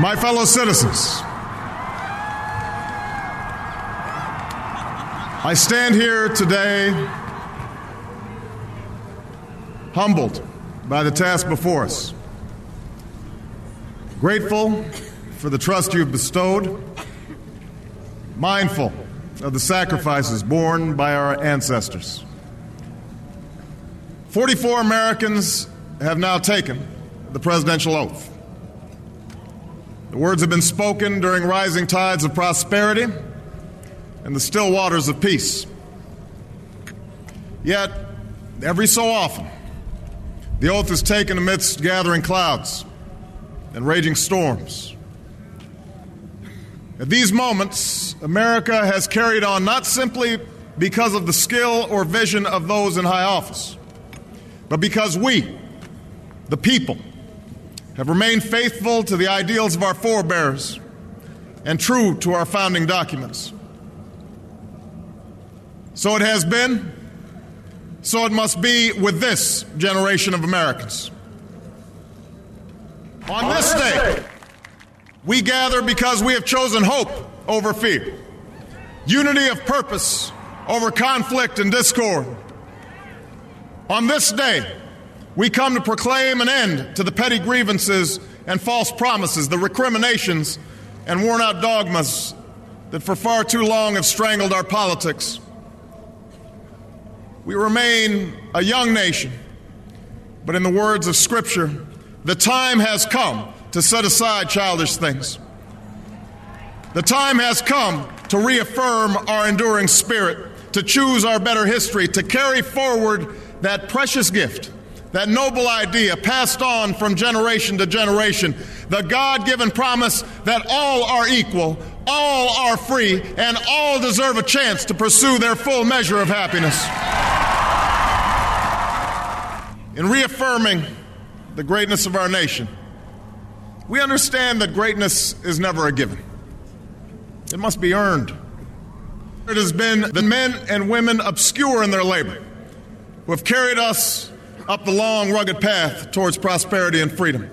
My fellow citizens, I stand here today humbled by the task before us, grateful for the trust you've bestowed, mindful of the sacrifices borne by our ancestors. 44 Americans have now taken the presidential oath. The words have been spoken during rising tides of prosperity and the still waters of peace. Yet, every so often, the oath is taken amidst gathering clouds and raging storms. At these moments, America has carried on not simply because of the skill or vision of those in high office, but because we, the people, have remained faithful to the ideals of our forebears and true to our founding documents. So it has been, so it must be with this generation of Americans. On this day, we gather because we have chosen hope over fear, unity of purpose over conflict and discord. On this day, we come to proclaim an end to the petty grievances and false promises, the recriminations and worn-out dogmas that for far too long have strangled our politics. We remain a young nation, but in the words of Scripture, the time has come to set aside childish things. The time has come to reaffirm our enduring spirit, to choose our better history, to carry forward that precious gift, that noble idea passed on from generation to generation, the God-given promise that all are equal, all are free, and all deserve a chance to pursue their full measure of happiness. In reaffirming the greatness of our nation, we understand that greatness is never a given. It must be earned. It has been the men and women obscure in their labor who have carried us up the long, rugged path towards prosperity and freedom.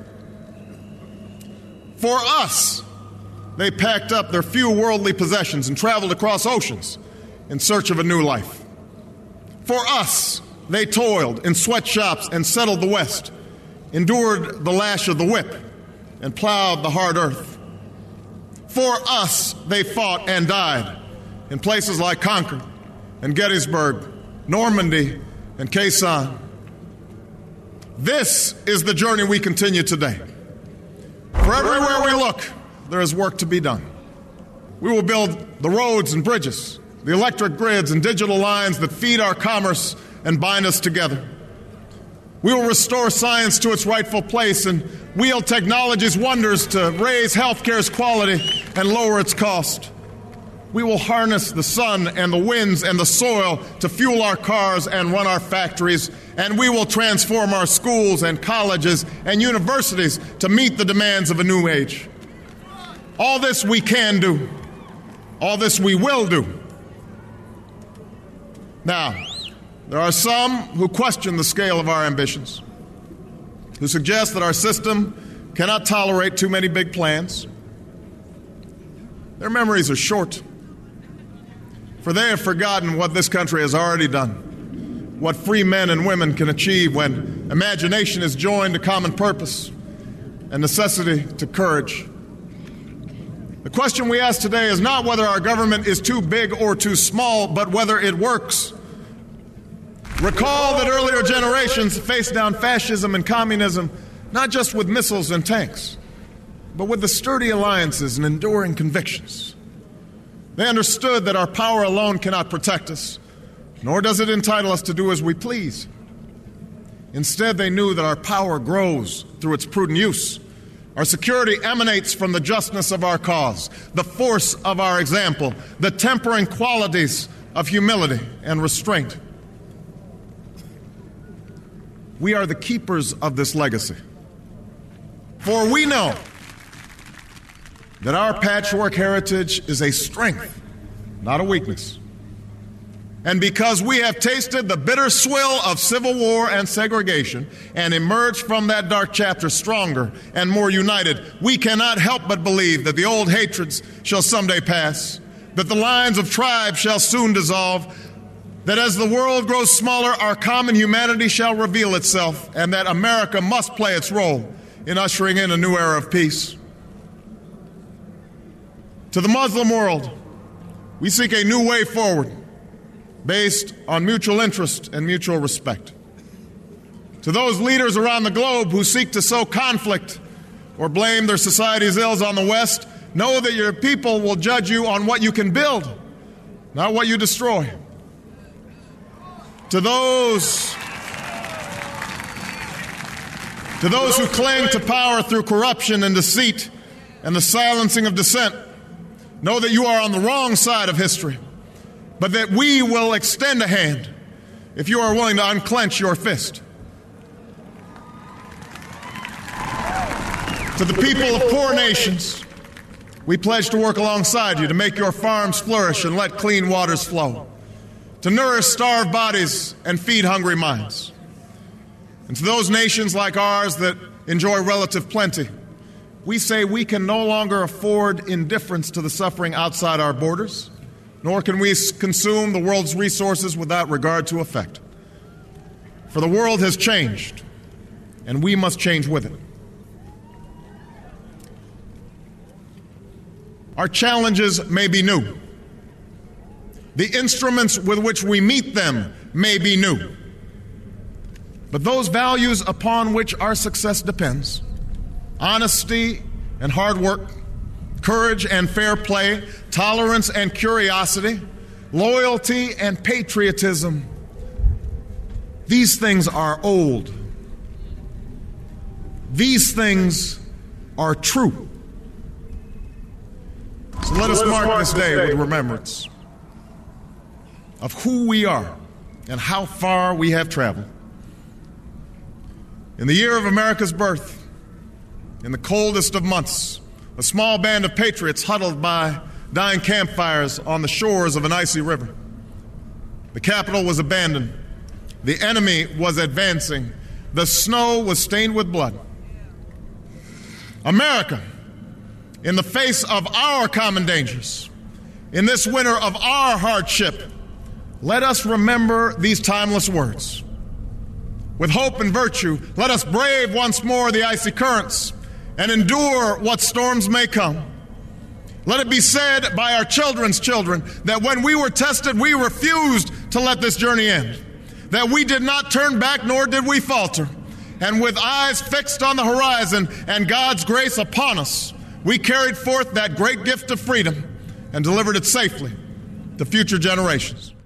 For us, they packed up their few worldly possessions and traveled across oceans in search of a new life. For us, they toiled in sweatshops and settled the West, endured the lash of the whip, and plowed the hard earth. For us, they fought and died in places like Concord and Gettysburg, Normandy, and Khe Sanh. This is the journey we continue today. For everywhere we look, there is work to be done. We will build the roads and bridges, the electric grids and digital lines that feed our commerce and bind us together. We will restore science to its rightful place and wield technology's wonders to raise healthcare's quality and lower its cost. We will harness the sun and the winds and the soil to fuel our cars and run our factories, and we will transform our schools and colleges and universities to meet the demands of a new age. All this we can do. All this we will do. Now, there are some who question the scale of our ambitions, who suggest that our system cannot tolerate too many big plans. Their memories are short, for they have forgotten what this country has already done, what free men and women can achieve when imagination is joined to common purpose and necessity to courage. The question we ask today is not whether our government is too big or too small, but whether it works. Recall that earlier generations faced down fascism and communism not just with missiles and tanks, but with the sturdy alliances and enduring convictions. They understood that our power alone cannot protect us, nor does it entitle us to do as we please. Instead, they knew that our power grows through its prudent use. Our security emanates from the justness of our cause, the force of our example, the tempering qualities of humility and restraint. We are the keepers of this legacy. For we know that our patchwork heritage is a strength, not a weakness. and because we have tasted the bitter swill of civil war and segregation and emerged from that dark chapter stronger and more united, we cannot help but believe that the old hatreds shall someday pass, that the lines of tribes shall soon dissolve, that as the world grows smaller, our common humanity shall reveal itself, and that America must play its role in ushering in a new era of peace. To the Muslim world, we seek a new way forward based on mutual interest and mutual respect. To those leaders around the globe who seek to sow conflict or blame their society's ills on the West, know that your people will judge you on what you can build, not what you destroy. To those who cling to power through corruption and deceit and the silencing of dissent, know that you are on the wrong side of history, but that we will extend a hand if you are willing to unclench your fist. To the people of poor nations, we pledge to work alongside you to make your farms flourish and let clean waters flow, to nourish starved bodies and feed hungry minds. And to those nations like ours that enjoy relative plenty, we say we can no longer afford indifference to the suffering outside our borders, nor can we consume the world's resources without regard to effect. For the world has changed, and we must change with it. Our challenges may be new. The instruments with which we meet them may be new. But those values upon which our success depends, honesty and hard work, courage and fair play, tolerance and curiosity, loyalty and patriotism, these things are old. These things are true. So let us mark this day with remembrance of who we are and how far we have traveled. In the year of America's birth, in the coldest of months, a small band of patriots huddled by dying campfires on the shores of an icy river. The capital was abandoned. The enemy was advancing. The snow was stained with blood. America, in the face of our common dangers, in this winter of our hardship, let us remember these timeless words. With hope and virtue, let us brave once more the icy currents and endure what storms may come. Let it be said by our children's children that when we were tested, we refused to let this journey end, that we did not turn back nor did we falter. And with eyes fixed on the horizon and God's grace upon us, we carried forth that great gift of freedom and delivered it safely to future generations.